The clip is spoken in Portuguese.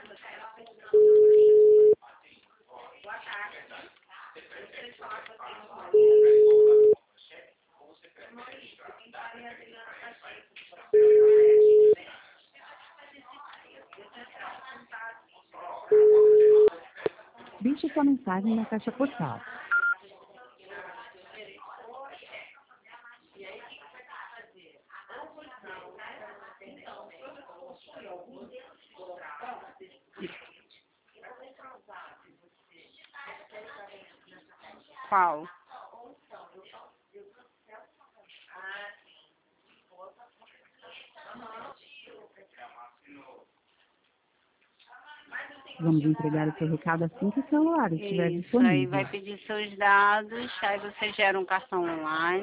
Deixe sua mensagem na caixa postal. Qual? Vamos entregar o seu recado assim que o celular estiver Isso, disponível. aí vai pedir seus dados, aí você gera um cartão online.